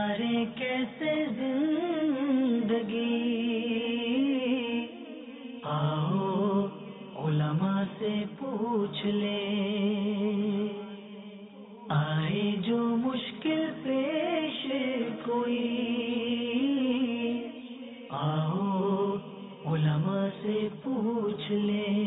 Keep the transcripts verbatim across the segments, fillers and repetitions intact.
گزارے کیسے زندگی، آؤ علماء سے پوچھ لیں، آئے جو مشکل پیش کوئی، آؤ علماء سے پوچھ لیں۔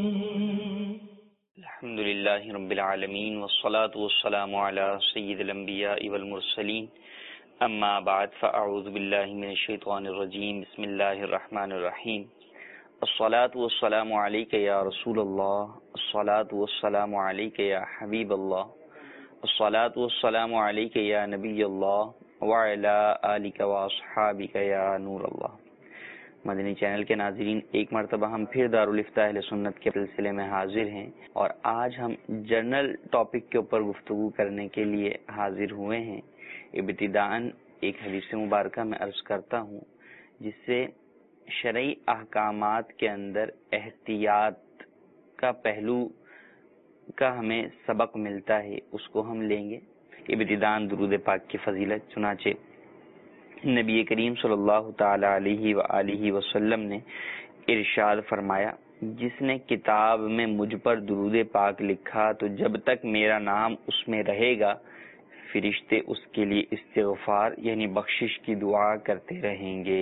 الحمدللہ رب العالمین والصلاة والسلام علی سید الانبیاء والمرسلین، اما بعد فاعوذ باللہ من الشیطان الرجیم، بسم اللہ الرحمن الرحیم۔ الصلاة والسلام علیک یا رسول اللہ، الصلاة والسلام علیک یا حبیب اللہ، الصلاة والسلام علیک یا نبی اللہ وعلی آلک واصحابک یا نور اللہ۔ مدنی چینل کے ناظرین، ایک مرتبہ ہم پھر دارالفتاح اہل سنت کے سلسلے میں حاضر ہیں، اور آج ہم جنرل ٹاپک کے اوپر گفتگو کرنے کے لیے حاضر ہوئے ہیں۔ ابتداءً ایک حدیث مبارکہ میں عرض کرتا ہوں جس سے شرعی احکامات کے اندر احتیاط کا پہلو کا ہمیں سبق ملتا ہے، اس کو ہم لیں گے۔ ابتداءً درود پاک کی فضیلت، چنانچہ نبی کریم صلی اللہ تعالی علیہ وآلہ وسلم نے ارشاد فرمایا، جس نے کتاب میں مجھ پر درود پاک لکھا تو جب تک میرا نام اس میں رہے گا فرشتے اس کے لیے استغفار یعنی بخشش کی دعا کرتے رہیں گے۔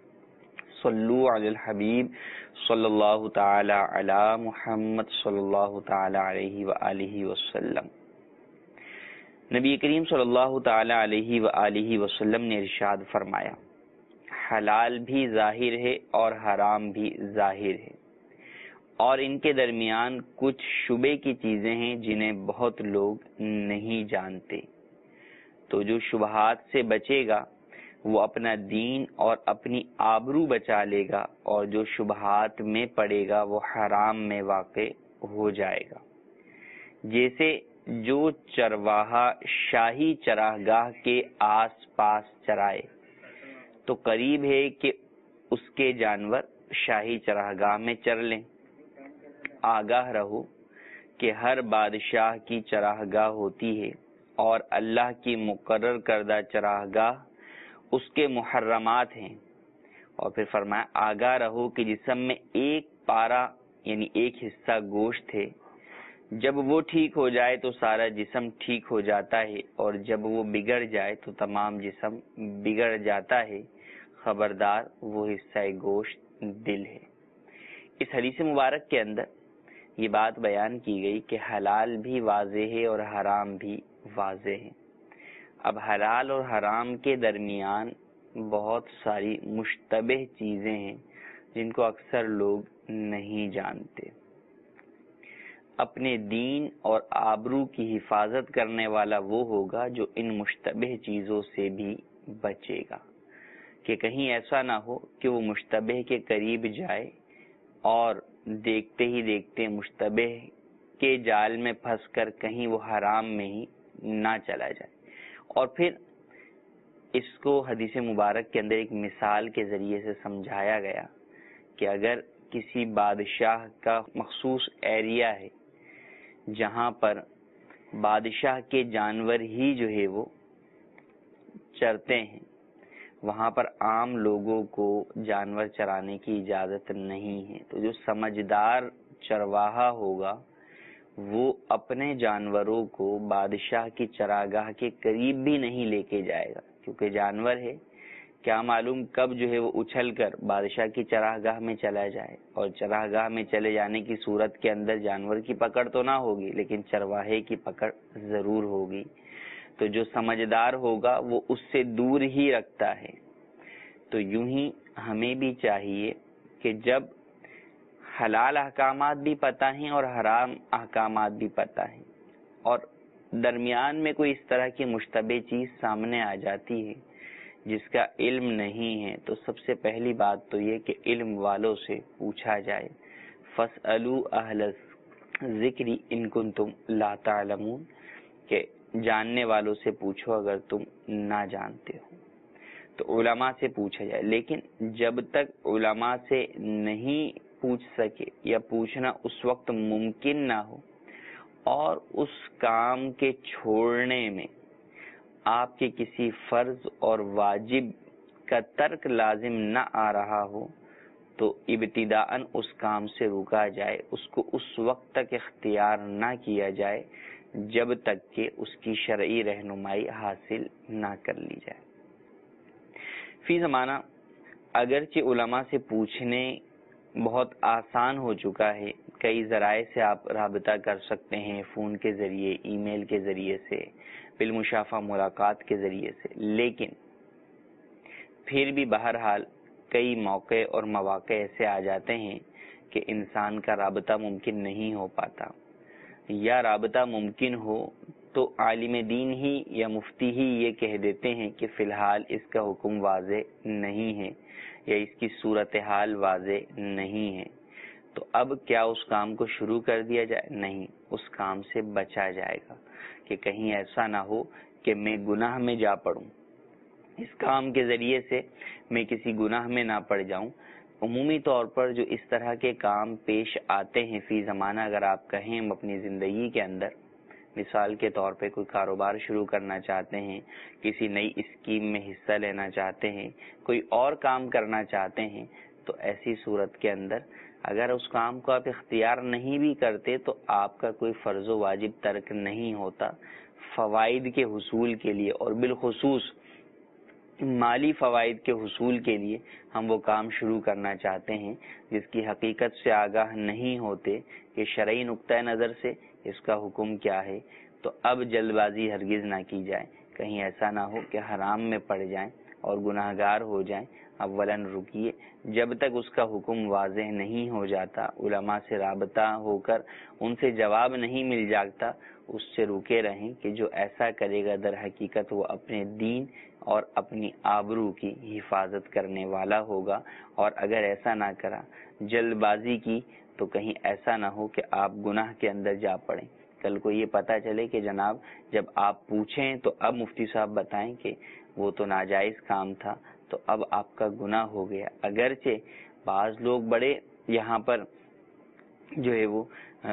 صلو علی الحبیب صلی اللہ تعالی علی محمد صلی اللہ تعالی علیہ وآلہ وسلم۔ نبی کریم صلی اللہ تعالی علیہ وآلہ وسلم نے ارشاد فرمایا، حلال بھی ظاہر ہے اور حرام بھی ظاہر ہے، اور ان کے درمیان کچھ شبے کی چیزیں ہیں جنہیں بہت لوگ نہیں جانتے۔ تو جو شبہات سے بچے گا وہ اپنا دین اور اپنی آبرو بچا لے گا، اور جو شبہات میں پڑے گا وہ حرام میں واقع ہو جائے گا۔ جیسے جو چرواہا شاہی چراگاہ کے آس پاس چرائے تو قریب ہے کہ اس کے جانور شاہی چراگاہ میں چر لیں۔ آگاہ رہو کہ ہر بادشاہ کی چراگاہ ہوتی ہے، اور اللہ کی مقرر کردہ چراگاہ اس کے محرمات ہیں۔ اور پھر فرمایا، آگاہ رہو کہ جسم میں ایک پارا یعنی ایک حصہ گوشت ہے، جب وہ ٹھیک ہو جائے تو سارا جسم ٹھیک ہو جاتا ہے، اور جب وہ بگڑ جائے تو تمام جسم بگڑ جاتا ہے۔ خبردار وہ حصہ گوشت دل ہے۔ اس حدیث مبارک کے اندر یہ بات بیان کی گئی کہ حلال بھی واضح ہے اور حرام بھی واضح ہے۔ اب حلال اور حرام کے درمیان بہت ساری مشتبہ چیزیں ہیں جن کو اکثر لوگ نہیں جانتے۔ اپنے دین اور آبرو کی حفاظت کرنے والا وہ ہوگا جو ان مشتبہ چیزوں سے بھی بچے گا، کہ کہیں ایسا نہ ہو کہ وہ مشتبہ کے قریب جائے اور دیکھتے ہی دیکھتے مشتبہ کے جال میں پھنس کر کہیں وہ حرام میں ہی نہ چلا جائے۔ اور پھر اس کو حدیث مبارک کے اندر ایک مثال کے ذریعے سے سمجھایا گیا کہ اگر کسی بادشاہ کا مخصوص ایریا ہے جہاں پر بادشاہ کے جانور ہی جو ہے وہ چرتے ہیں، وہاں پر عام لوگوں کو جانور چرانے کی اجازت نہیں ہے، تو جو سمجھدار چرواہا ہوگا وہ اپنے جانوروں کو بادشاہ کی چراگاہ کے قریب بھی نہیں لے کے جائے گا، کیونکہ جانور ہے، کیا معلوم کب جو ہے وہ اچھل کر بادشاہ کی چراگاہ میں چلا جائے، اور چراگاہ میں چلے جانے کی صورت کے اندر جانور کی پکڑ تو نہ ہوگی لیکن چرواہے کی پکڑ ضرور ہوگی۔ تو جو سمجھدار ہوگا وہ اس سے دور ہی رکھتا ہے۔ تو یوں ہی ہمیں بھی چاہیے کہ جب حلال احکامات بھی پتہ ہیں اور حرام احکامات بھی پتہ ہیں، اور درمیان میں کوئی اس طرح کی مشتبہ چیز سامنے آ جاتی ہے جس کا علم نہیں ہے، تو سب سے پہلی بات تو یہ کہ علم والوں سے پوچھا جائے۔ فَاسْأَلُوا أَهْلَ الذِّكْرِ إِن كُنتُمْ لَا تَعْلَمُونَ، کہ جاننے والوں سے پوچھو اگر تم نہ جانتے ہو۔ تو علماء سے پوچھا جائے، لیکن جب تک علماء سے نہیں پوچھ سکے یا پوچھنا اس وقت ممکن نہ ہو اور اس کام کے چھوڑنے میں آپ کے کسی فرض اور واجب کا ترک لازم نہ آ رہا ہو تو ابتداءً اس کام سے روکا جائے، اس کو اس وقت تک اختیار نہ کیا جائے جب تک کہ اس کی شرعی رہنمائی حاصل نہ کر لی جائے۔ فی زمانہ اگرچہ علماء سے پوچھنے بہت آسان ہو چکا ہے، کئی ذرائع سے آپ رابطہ کر سکتے ہیں، فون کے ذریعے، ای میل کے ذریعے سے، بالمشافہ ملاقات کے ذریعے سے، لیکن پھر بھی بہرحال کئی موقع اور مواقع ایسے آ جاتے ہیں کہ انسان کا رابطہ ممکن نہیں ہو پاتا، یا رابطہ ممکن ہو تو عالم دین ہی یا مفتی ہی یہ کہہ دیتے ہیں کہ فی الحال اس کا حکم واضح نہیں ہے یا اس کی صورتحال واضح نہیں ہے، تو اب کیا اس کام کو شروع کر دیا جائے؟ نہیں، اس کام سے بچا جائے گا کہ کہیں ایسا نہ ہو کہ میں گناہ میں جا پڑوں، اس کام کے ذریعے سے میں کسی گناہ میں نہ پڑ جاؤں۔ عمومی طور پر جو اس طرح کے کام پیش آتے ہیں فی زمانہ، اگر آپ کہیں ہم اپنی زندگی کے اندر مثال کے طور پہ کوئی کاروبار شروع کرنا چاہتے ہیں، کسی نئی اسکیم میں حصہ لینا چاہتے ہیں، کوئی اور کام کرنا چاہتے ہیں، تو ایسی صورت کے اندر اگر اس کام کو آپ اختیار نہیں بھی کرتے تو آپ کا کوئی فرض و واجب ترک نہیں ہوتا۔ فوائد کے حصول کے لیے اور بالخصوص مالی فوائد کے حصول کے لیے ہم وہ کام شروع کرنا چاہتے ہیں جس کی حقیقت سے آگاہ نہیں ہوتے کہ شرعی نقطۂ نظر سے اس کا حکم کیا ہے، تو اب جلد بازی ہرگز نہ کی جائے، کہیں ایسا نہ ہو کہ حرام میں پڑ جائیں اور گناہ گار ہو جائیں۔ اولاً رکیے، جب تک اس کا حکم واضح نہیں ہو جاتا، علماء سے رابطہ ہو کر ان سے جواب نہیں مل جاتا، اس سے رکے رہیں کہ جو ایسا کرے گا در حقیقت وہ اپنے دین اور اپنی آبرو کی حفاظت کرنے والا ہوگا، اور اگر ایسا نہ کرا، جلد بازی کی، تو کہیں ایسا نہ ہو کہ آپ گناہ کے اندر جا پڑیں، کل کو یہ پتہ چلے کہ جناب جب آپ پوچھیں تو اب مفتی صاحب بتائیں کہ وہ تو ناجائز کام تھا، تو اب آپ کا گناہ ہو گیا۔ اگرچہ بعض لوگ بڑے یہاں پر جو ہے وہ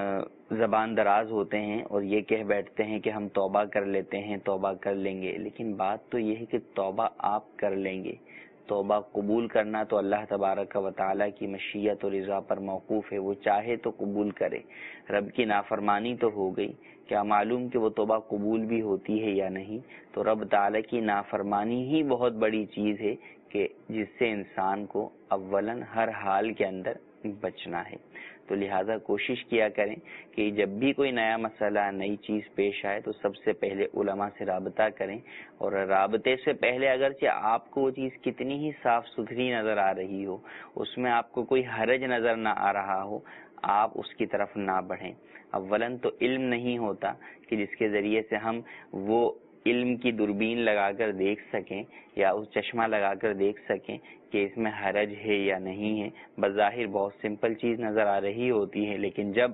زبان دراز ہوتے ہیں اور یہ کہہ بیٹھتے ہیں کہ ہم توبہ کر لیتے ہیں، توبہ کر لیں گے، لیکن بات تو یہ ہے کہ توبہ آپ کر لیں گے، توبہ قبول کرنا تو اللہ تبارک و تعالیٰ کی مشیت اور رضا پر موقوف ہے، وہ چاہے تو قبول کرے۔ رب کی نافرمانی تو ہو گئی، کیا معلوم کہ وہ توبہ قبول بھی ہوتی ہے یا نہیں؟ تو رب تعالیٰ کی نافرمانی ہی بہت بڑی چیز ہے کہ جس سے انسان کو اولاً ہر حال کے اندر بچنا ہے۔ تو لہٰذا کوشش کیا کریں کہ جب بھی کوئی نیا مسئلہ، نئی چیز پیش آئے تو سب سے پہلے علماء سے رابطہ کریں، اور رابطے سے پہلے اگرچہ آپ کو وہ چیز کتنی ہی صاف ستھری نظر آ رہی ہو، اس میں آپ کو کوئی حرج نظر نہ آ رہا ہو، آپ اس کی طرف نہ بڑھیں۔ اولاً تو علم نہیں ہوتا کہ جس کے ذریعے سے ہم وہ علم کی دوربین لگا کر دیکھ سکیں یا اس چشمہ لگا کر دیکھ سکیں کہ اس میں حرج ہے یا نہیں ہے۔ بظاہر بہت سمپل چیز نظر آ رہی ہوتی ہے، لیکن جب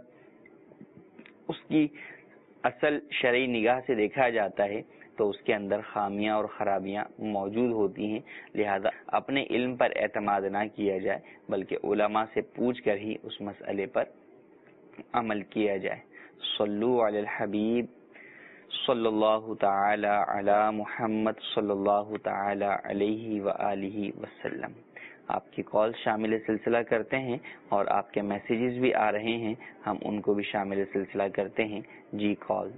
اس کی اصل شرعی نگاہ سے دیکھا جاتا ہے تو اس کے اندر خامیاں اور خرابیاں موجود ہوتی ہیں۔ لہذا اپنے علم پر اعتماد نہ کیا جائے بلکہ علماء سے پوچھ کر ہی اس مسئلے پر عمل کیا جائے۔ صلو علی الحبیب صلی اللہ تعالی علی محمد صلی اللہ تعالی علیہ وآلہ وسلم۔ آپ کی کال شامل سلسلہ کرتے ہیں اور آپ کے میسیجز بھی آ رہے ہیں، ہم ان کو بھی شامل سلسلہ کرتے ہیں۔ جی کال۔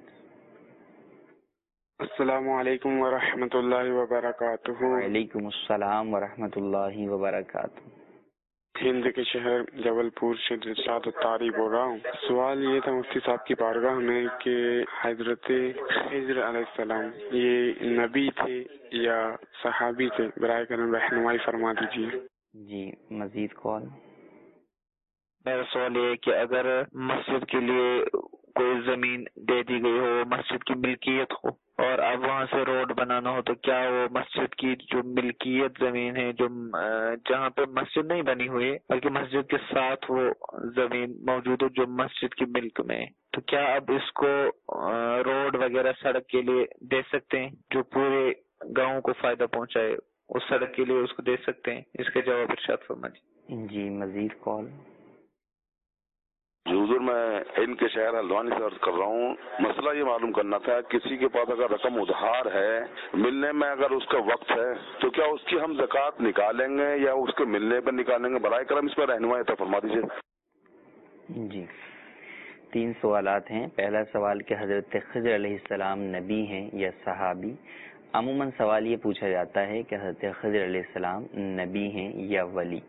السلام علیکم ورحمۃ اللہ وبرکاتہ۔ وعلیکم السلام ورحمۃ اللہ وبرکاتہ۔ ہند کے شہر جبل پور سے رشاد الطاری بول رہا ہوں۔ سوال یہ تھا مفتی صاحب کی بارگاہ میں کہ حضرت خضر علیہ السلام یہ نبی تھے یا صحابی تھے؟ برائے کرم رہنمائی فرما دیجیے۔ جی مزید کال۔ میرا سوال یہ ہے کہ اگر مسجد کے لیے کوئی زمین دے دی گئی ہو، مسجد کی ملکیت ہو، اور اب وہاں سے روڈ بنانا ہو، تو کیا وہ مسجد کی جو ملکیت زمین ہے، جو جہاں پہ مسجد نہیں بنی ہوئی ہے بلکہ مسجد کے ساتھ وہ زمین موجود ہے جو مسجد کی ملک میں ہے، تو کیا اب اس کو روڈ وغیرہ سڑک کے لیے دے سکتے ہیں جو پورے گاؤں کو فائدہ پہنچائے؟ اس سڑک کے لیے اس کو دے سکتے ہیں؟ اس کے جواب ارشاد فرمائیے۔ جی مزید کال۔ حضور میں ان کے شہر ہلدوانی سے عرض کر رہا ہوں، مسئلہ یہ معلوم کرنا تھا، کسی کے پاس اگر رقم ادھار ہے، ملنے میں اگر اس کا وقت ہے تو کیا اس کی ہم زکوٰۃ نکالیں گے یا اس کے ملنے پر نکالیں گے؟ برائے کرم اس پر رہنمائی عطا فرما دیجیے۔ جی، تین سوالات ہیں۔ پہلا سوال کہ حضرت خضر علیہ السلام نبی ہیں یا صحابی؟ عموماً سوال یہ پوچھا جاتا ہے کہ حضرت خضر علیہ السلام نبی ہیں یا ولی۔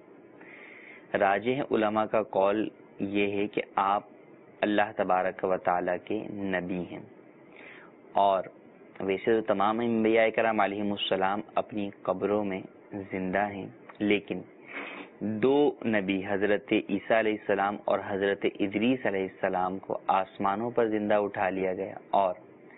راجح علماء کا قول یہ ہے کہ آپ اللہ تبارک و تعالیٰ کے نبی ہیں، اور ویسے تو تمام انبیاء کرام علیہم السلام اپنی قبروں میں زندہ ہیں، لیکن دو نبی حضرت عیسیٰ علیہ السلام اور حضرت ادریس علیہ السلام کو آسمانوں پر زندہ اٹھا لیا گیا، اور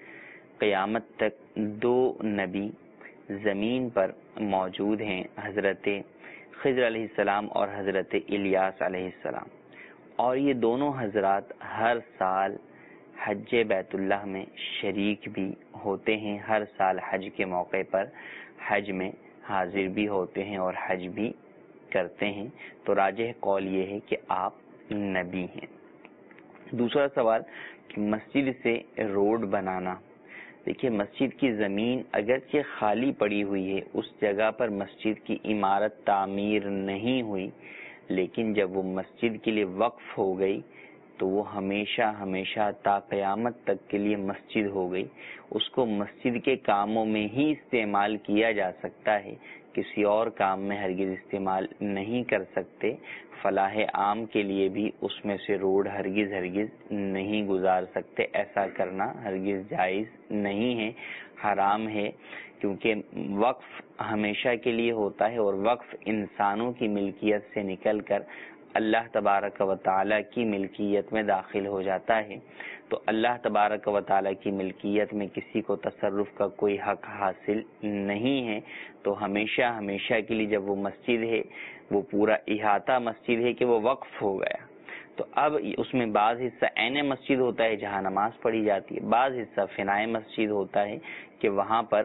قیامت تک دو نبی زمین پر موجود ہیں، حضرت خضر علیہ السلام اور حضرت الیاس علیہ السلام، اور یہ دونوں حضرات ہر سال حج بیت اللہ میں شریک بھی ہوتے ہیں، ہر سال حج کے موقع پر حج میں حاضر بھی ہوتے ہیں اور حج بھی کرتے ہیں۔ تو راجح قول یہ ہے کہ آپ نبی ہیں۔ دوسرا سوال کہ مسجد سے روڈ بنانا۔ دیکھیے، مسجد کی زمین اگرچہ خالی پڑی ہوئی ہے، اس جگہ پر مسجد کی عمارت تعمیر نہیں ہوئی، لیکن جب وہ مسجد کے لیے وقف ہو گئی تو وہ ہمیشہ ہمیشہ تا قیامت تک کے لیے مسجد ہو گئی۔ اس کو مسجد کے کاموں میں ہی استعمال کیا جا سکتا ہے، کسی اور کام میں ہرگز استعمال نہیں کر سکتے۔ فلاح عام کے لیے بھی اس میں سے روڈ ہرگز ہرگز نہیں گزار سکتے، ایسا کرنا ہرگز جائز نہیں ہے، حرام ہے، کیونکہ وقف ہمیشہ کے لیے ہوتا ہے، اور وقف انسانوں کی ملکیت سے نکل کر اللہ تبارک و تعالیٰ کی ملکیت میں داخل ہو جاتا ہے۔ تو اللہ تبارک و تعالیٰ کی ملکیت میں کسی کو تصرف کا کوئی حق حاصل نہیں ہے، تو ہمیشہ ہمیشہ کے لیے جب وہ مسجد ہے، وہ پورا احاطہ مسجد ہے کہ وہ وقف ہو گیا، تو اب اس میں بعض حصہ عین مسجد ہوتا ہے جہاں نماز پڑھی جاتی ہے، بعض حصہ فنائے مسجد ہوتا ہے کہ وہاں پر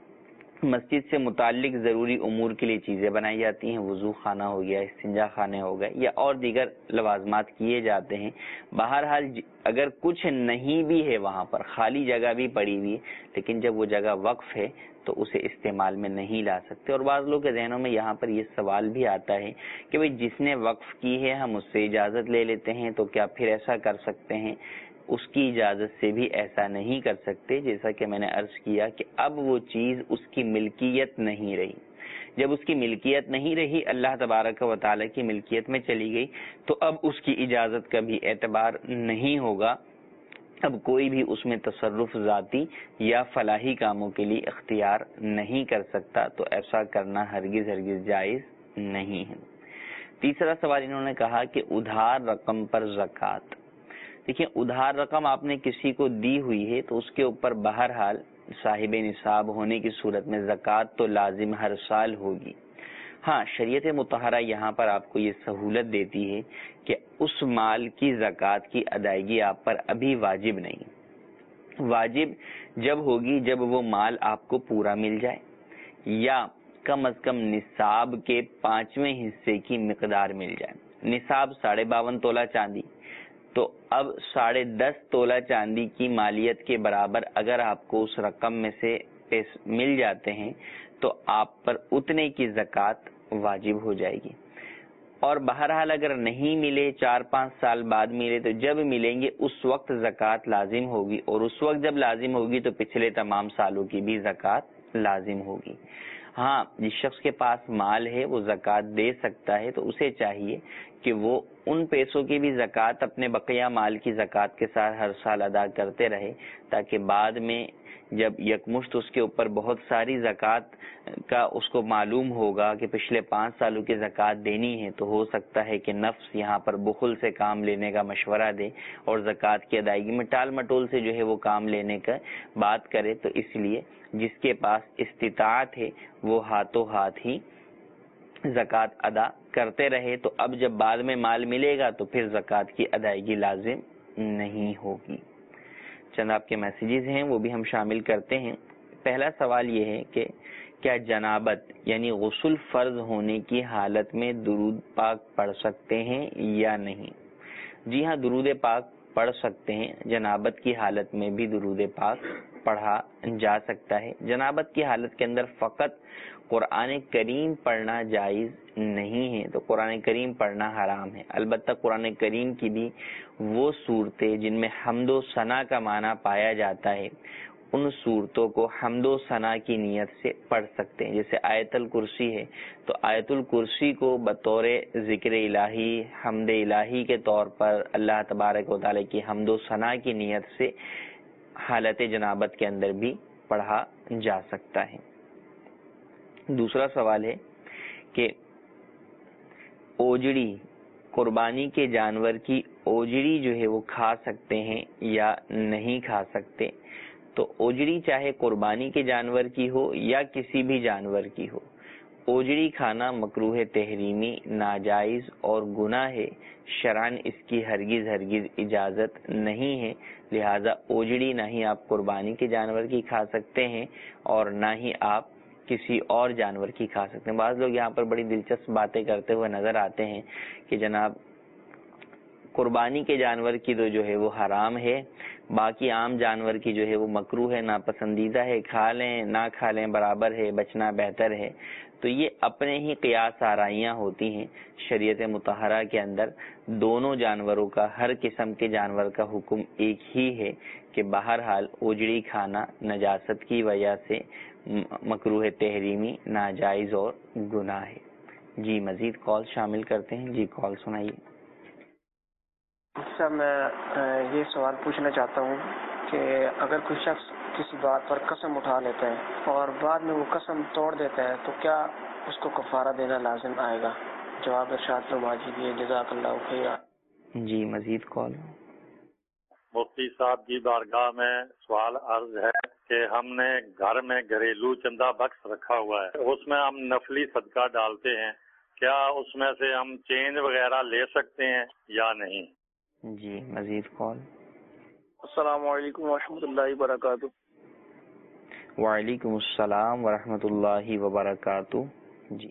مسجد سے متعلق ضروری امور کے لیے چیزیں بنائی جاتی ہیں، وضو خانہ ہو گیا، استنجا خانے ہو گئے، یا اور دیگر لوازمات کیے جاتے ہیں۔ بہرحال اگر کچھ نہیں بھی ہے وہاں پر، خالی جگہ بھی پڑی ہوئی ہے، لیکن جب وہ جگہ وقف ہے تو اسے استعمال میں نہیں لا سکتے۔ اور بعض لوگوں کے ذہنوں میں یہاں پر یہ سوال بھی آتا ہے کہ بھئی جس نے وقف کی ہے ہم اس سے اجازت لے لیتے ہیں، تو کیا پھر ایسا کر سکتے ہیں؟ اس کی اجازت سے بھی ایسا نہیں کر سکتے، جیسا کہ میں نے عرض کیا کہ اب وہ چیز اس کی ملکیت نہیں رہی۔ جب اس کی ملکیت نہیں رہی، اللہ تبارک و تعالیٰ کی ملکیت میں چلی گئی، تو اب اس کی اجازت کا بھی اعتبار نہیں ہوگا، اب کوئی بھی اس میں تصرف ذاتی یا فلاحی کاموں کے لیے اختیار نہیں کر سکتا، تو ایسا کرنا ہرگز ہرگز جائز نہیں ہے۔ تیسرا سوال انہوں نے کہا کہ ادھار رقم پر زکوٰۃ۔ دیکھیں، ادھار رقم آپ نے کسی کو دی ہوئی ہے تو اس کے اوپر بہرحال صاحب نصاب ہونے کی صورت میں زکوٰۃ تو لازم ہر سال ہوگی۔ ہاں، شریعت مطہرہ یہاں پر آپ کو یہ سہولت دیتی ہے کہ اس مال کی زکوٰۃ کی ادائیگی آپ پر ابھی واجب نہیں، واجب جب ہوگی جب وہ مال آپ کو پورا مل جائے، یا کم از کم نصاب کے پانچویں حصے کی مقدار مل جائے۔ نصاب ساڑھے باون تولہ چاندی، تو اب ساڑھے دس تولہ چاندی کی مالیت کے برابر اگر آپ کو اس رقم میں سے پیسے مل جاتے ہیں تو آپ پر اتنے کی زکوٰۃ واجب ہو جائے گی۔ اور بہرحال اگر نہیں ملے، چار پانچ سال بعد ملے، تو جب ملیں گے اس وقت زکوٰۃ لازم ہوگی، اور اس وقت جب لازم ہوگی تو پچھلے تمام سالوں کی بھی زکوٰۃ لازم ہوگی۔ ہاں، جس شخص کے پاس مال ہے وہ زکوٰۃ دے سکتا ہے، تو اسے چاہیے کہ وہ ان پیسوں کی بھی زکوٰۃ اپنے بقیہ مال کی زکوٰۃ کے ساتھ ہر سال ادا کرتے رہے، تاکہ بعد میں جب یکمشت اس کے اوپر بہت ساری زکوٰۃ کا اس کو معلوم ہوگا کہ پچھلے پانچ سالوں کی زکوٰۃ دینی ہے، تو ہو سکتا ہے کہ نفس یہاں پر بخل سے کام لینے کا مشورہ دے اور زکوٰۃ کی ادائیگی میں ٹال مٹول سے جو ہے وہ کام لینے کا بات کرے۔ تو اس لیے جس کے پاس استطاعت ہے وہ ہاتھوں ہاتھ ہی زکوٰۃ ادا کرتے رہے، تو اب جب بعد میں مال ملے گا تو پھر زکوٰۃ کی ادائیگی لازم نہیں ہوگی۔ چند آپ کے میسیجز ہیں وہ بھی ہم شامل کرتے ہیں۔ پہلا سوال یہ ہے کہ کیا جنابت یعنی غسل فرض ہونے کی حالت میں درود پاک پڑھ سکتے ہیں یا نہیں؟ جی ہاں، درود پاک پڑھ سکتے ہیں، جنابت کی حالت میں بھی درود پاک پڑھا جا سکتا ہے۔ جنابت کی حالت کے اندر فقط قرآن کریم پڑھنا جائز نہیں ہے، تو قرآن کریم پڑھنا حرام ہے۔ البتہ قرآن کریم کی بھی وہ صورتیں جن میں حمد و ثنا کا معنی پایا جاتا ہے، ان صورتوں کو حمد و ثنا کی نیت سے پڑھ سکتے ہیں۔ جیسے آیت الکرسی ہے، تو آیت الکرسی کو بطور ذکر الہی، حمد الہی کے طور پر اللہ تبارک و تعالی کی حمد و ثنا کی نیت سے حالت جنابت کے اندر بھی پڑھا جا سکتا ہے۔ دوسرا سوال ہے کہ اوجڑی، قربانی کے جانور کی اوجڑی جو ہے وہ کھا سکتے ہیں یا نہیں کھا سکتے؟ تو اوجڑی چاہے قربانی کے جانور کی ہو یا کسی بھی جانور کی ہو، اوجڑی کھانا مکروہ تحریمی، ناجائز اور گناہ ہے، شرعاً اس کی ہرگز ہرگز اجازت نہیں ہے۔ لہذا اوجڑی نہ ہی آپ قربانی کے جانور کی کھا سکتے ہیں اور نہ ہی آپ کسی اور جانور کی کھا سکتے ہیں۔ بعض لوگ یہاں پر بڑی دلچسپ باتیں کرتے ہوئے نظر آتے ہیں کہ جناب قربانی کے جانور کی تو جو ہے وہ حرام ہے، باقی عام جانور کی جو ہے وہ مکروہ ہے، ناپسندیدہ ہے، کھا لیں نہ کھا لیں برابر ہے، بچنا بہتر ہے۔ تو یہ اپنے ہی قیاس آرائیاں ہوتی ہیں۔ شریعت مطہرہ کے اندر دونوں جانوروں کا، ہر قسم کے جانور کا حکم ایک ہی ہے کہ بہرحال اوجڑی کھانا نجاست کی وجہ سے مکروہ تحریمی، ناجائز اور گناہ ہے۔ جی مزید کال شامل کرتے ہیں۔ جی کال سنائیے۔ سر میں یہ سوال پوچھنا چاہتا ہوں کہ اگر کوئی شخص کسی بات پر قسم اٹھا لیتا ہے اور بعد میں وہ قسم توڑ دیتا ہے تو کیا اس کو کفارہ دینا لازم آئے گا؟ جواب ارشاد فرما دیجیے، جزاک اللہ خیر۔ جی مزید کال۔ مفتی صاحب کی بارگاہ میں سوال عرض ہے کہ ہم نے گھر میں گھریلو چندہ بکس رکھا ہوا ہے، اس میں ہم نفلی صدقہ ڈالتے ہیں، کیا اس میں سے ہم چینج وغیرہ لے سکتے ہیں یا نہیں؟ جی مزید کال۔ السلام علیکم ورحمۃ اللہ وبرکاتہ۔ وعلیکم السلام ورحمۃ اللہ وبرکاتہ۔ جی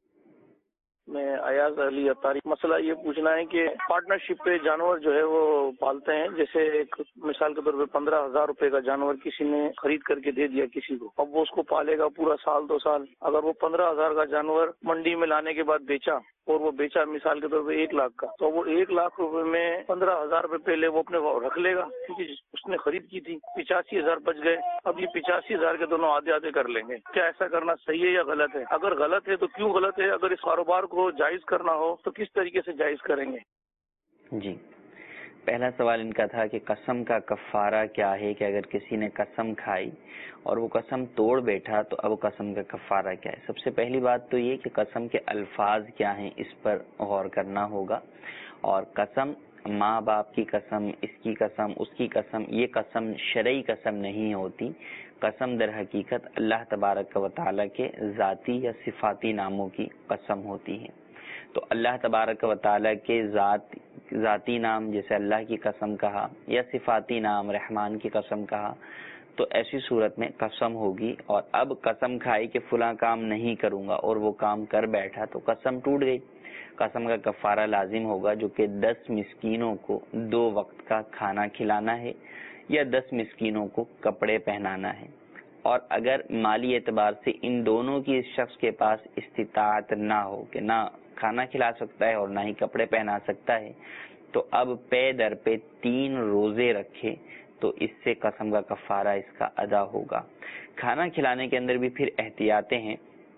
میں ایاز علی اتاری، مسئلہ یہ پوچھنا ہے کہ پارٹنرشپ پہ جانور جو ہے وہ پالتے ہیں، جیسے ایک مثال کے طور پہ پندرہ ہزار روپے کا جانور کسی نے خرید کر کے دے دیا کسی کو، اب وہ اس کو پالے گا پورا سال دو سال، اگر وہ پندرہ ہزار کا جانور منڈی میں لانے کے بعد بیچا اور وہ بیچا مثال کے طور پہ ایک لاکھ کا، تو وہ ایک لاکھ روپے میں پندرہ ہزار روپے پہلے وہ اپنے رکھ لے گا کیونکہ اس نے خرید کی تھی، پچاسی ہزار بچ گئے، اب یہ پچاسی ہزار کے دونوں آدھے آدھے کر لیں گے، کیا ایسا کرنا صحیح ہے یا غلط ہے؟ اگر غلط ہے تو کیوں غلط ہے؟ اگر اس کاروبار کو جائز کرنا ہو تو کس طریقے سے جائز کریں گے؟ جی پہلا سوال ان کا تھا کہ قسم کا کفارہ کیا ہے، کہ اگر کسی نے قسم کھائی اور وہ قسم توڑ بیٹھا تو اب قسم کا کفارہ کیا ہے۔ سب سے پہلی بات تو یہ کہ قسم کے الفاظ کیا ہیں، اس پر غور کرنا ہوگا، اور قسم ماں باپ کی قسم، اس کی قسم، اس کی قسم، یہ قسم شرعی قسم نہیں ہوتی۔ قسم در حقیقت اللہ تبارک و تعالیٰ کے ذاتی یا صفاتی ناموں کی قسم ہوتی ہے۔ تو اللہ تبارک و تعالیٰ کے ذات ذاتی نام جیسے اللہ کی قسم کہا، یا صفاتی نام رحمان کی قسم کہا، تو ایسی صورت میں قسم ہوگی، اور اب قسم کھائی کہ فلاں کام نہیں کروں گا اور وہ کام کر بیٹھا تو قسم ٹوٹ گئی۔ قسم کا کفارہ لازم ہوگا جو کہ دس مسکینوں کو دو وقت کا کھانا کھلانا ہے یا دس مسکینوں کو کپڑے پہنانا ہے، اور اگر مالی اعتبار سے ان دونوں کی اس شخص کے پاس استطاعت نہ ہو کہ نہ کھانا کھلا سکتا ہے اور نہ ہی کپڑے پہنا سکتا ہے، تو اب پے در پہ تین روزے رکھے تو اس سے قسم کا کفارہ اس کا ادا ہوگا۔ کھانا کھلانے کے اندر بھی پھر احتیاطیں ہیں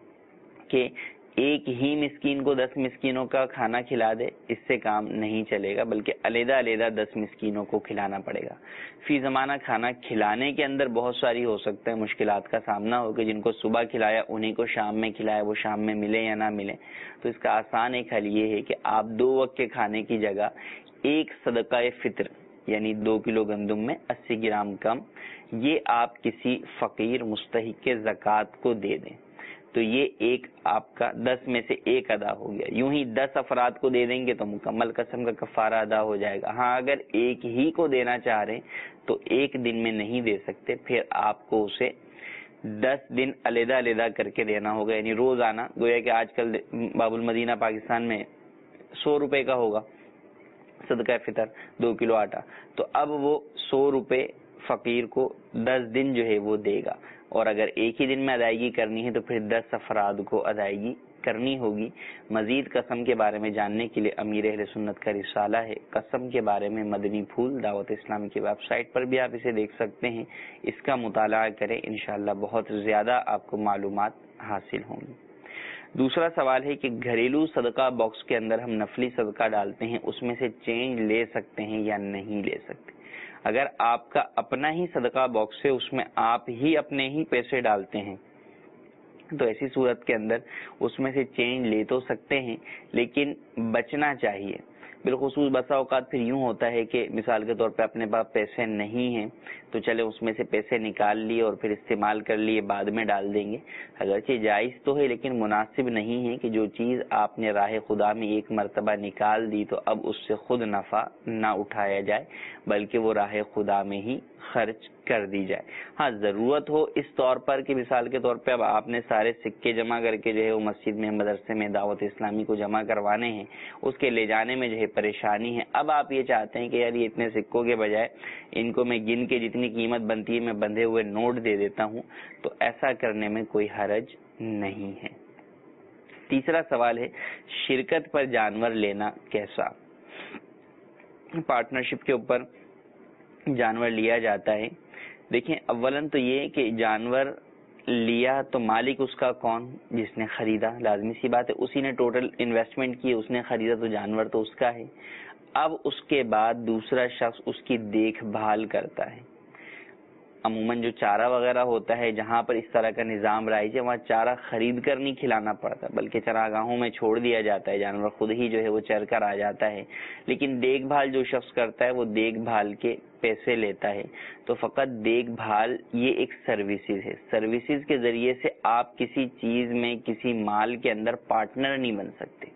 کہ ایک ہی مسکین کو دس مسکینوں کا کھانا کھلا دے، اس سے کام نہیں چلے گا، بلکہ علیحدہ علیحدہ دس مسکینوں کو کھلانا پڑے گا۔ فی زمانہ کھانا کھلانے کے اندر بہت ساری ہو سکتے ہیں مشکلات کا سامنا ہو کہ جن کو صبح کھلایا انہیں کو شام میں کھلایا، وہ شام میں ملے یا نہ ملے، تو اس کا آسان ایک حل یہ ہے کہ آپ دو وقت کے کھانے کی جگہ ایک صدقہ فطر یعنی دو کلو گندم میں اسی گرام کم، یہ آپ کسی فقیر مستحق کے زکوٰۃ کو دے دیں، تو یہ ایک آپ کا دس میں سے ایک ادا ہو گیا۔ یوں ہی دس افراد کو دے دیں گے تو مکمل قسم کا کفارہ ادا ہو جائے گا۔ ہاں اگر ایک ہی کو دینا چاہ رہے ہیں تو ایک دن میں نہیں دے سکتے، پھر آپ کو اسے دس دن علیحدہ علیحدہ کر کے دینا ہوگا، یعنی روزانہ، گویا کہ آج کل باب المدینہ پاکستان میں سو روپے کا ہوگا، صدقہ فطر دو کلو آٹا، تو اب وہ سو روپے فقیر کو دس دن جو ہے وہ دے گا، اور اگر ایک ہی دن میں ادائیگی کرنی ہے تو پھر دس افراد کو ادائیگی کرنی ہوگی۔ مزید قسم کے بارے میں جاننے کے لیے امیر اہل سنت کا رسالہ ہے قسم کے بارے میں، مدنی پھول دعوت اسلامی کی ویب سائٹ پر بھی آپ اسے دیکھ سکتے ہیں، اس کا مطالعہ کریں، انشاءاللہ بہت زیادہ آپ کو معلومات حاصل ہوں گی۔ دوسرا سوال ہے کہ گھریلو صدقہ باکس کے اندر ہم نفلی صدقہ ڈالتے ہیں، اس میں سے چینج لے سکتے ہیں یا نہیں لے سکتے؟ اگر آپ کا اپنا ہی صدقہ باکس ہے، اس میں آپ ہی اپنے ہی پیسے ڈالتے ہیں، تو ایسی صورت کے اندر اس میں سے چینج لے تو سکتے ہیں، لیکن بچنا چاہیے۔ بالخصوص بسا اوقات پھر یوں ہوتا ہے کہ مثال کے طور پہ اپنے پاس پیسے نہیں ہیں تو چلے اس میں سے پیسے نکال لیے اور پھر استعمال کر لیے، بعد میں ڈال دیں گے۔ اگرچہ جائز تو ہے لیکن مناسب نہیں ہے کہ جو چیز آپ نے راہ خدا میں ایک مرتبہ نکال دی تو اب اس سے خود نفع نہ اٹھایا جائے، بلکہ وہ راہ خدا میں ہی خرچ کر دی جائے۔ ہاں ضرورت ہو اس طور پر کہ مثال کے طور پہ اب آپ نے سارے سکے جمع کر کے جو ہے وہ مسجد میں، مدرسے میں، دعوت اسلامی کو جمع کروانے ہیں، اس کے لے جانے میں جو ہے پریشانی ہے، اب آپ یہ چاہتے ہیں کہ یار یہ اتنے سکوں کے بجائے ان کو میں گن کے جتنی قیمت بنتی ہے میں بندھے ہوئے نوٹ دے دیتا ہوں، تو ایسا کرنے میں کوئی حرج نہیں ہے۔ تیسرا سوال ہے شرکت پر جانور لینا کیسا؟ پارٹنرشپ کے اوپر جانور لیا جاتا ہے۔ دیکھیں اولاً تو یہ کہ جانور لیا تو مالک اس کا کون؟ جس نے خریدا، لازمی سی بات ہے، اسی نے ٹوٹل انویسٹمنٹ کی، اس نے خریدا تو جانور تو اس کا ہے۔ اب اس کے بعد دوسرا شخص اس کی دیکھ بھال کرتا ہے۔ عموماً جو چارہ وغیرہ ہوتا ہے جہاں پر اس طرح کا نظام رائج ہے وہاں چارہ خرید کر نہیں کھلانا پڑتا، بلکہ چراگاہوں میں چھوڑ دیا جاتا ہے، جانور خود ہی جو ہے وہ چر کر آ جاتا ہے۔ لیکن دیکھ بھال جو شخص کرتا ہے وہ دیکھ بھال کے پیسے لیتا ہے، تو فقط دیکھ بھال یہ ایک سروسز ہے۔ سروسز کے ذریعے سے آپ کسی چیز میں، کسی مال کے اندر پارٹنر نہیں بن سکتے۔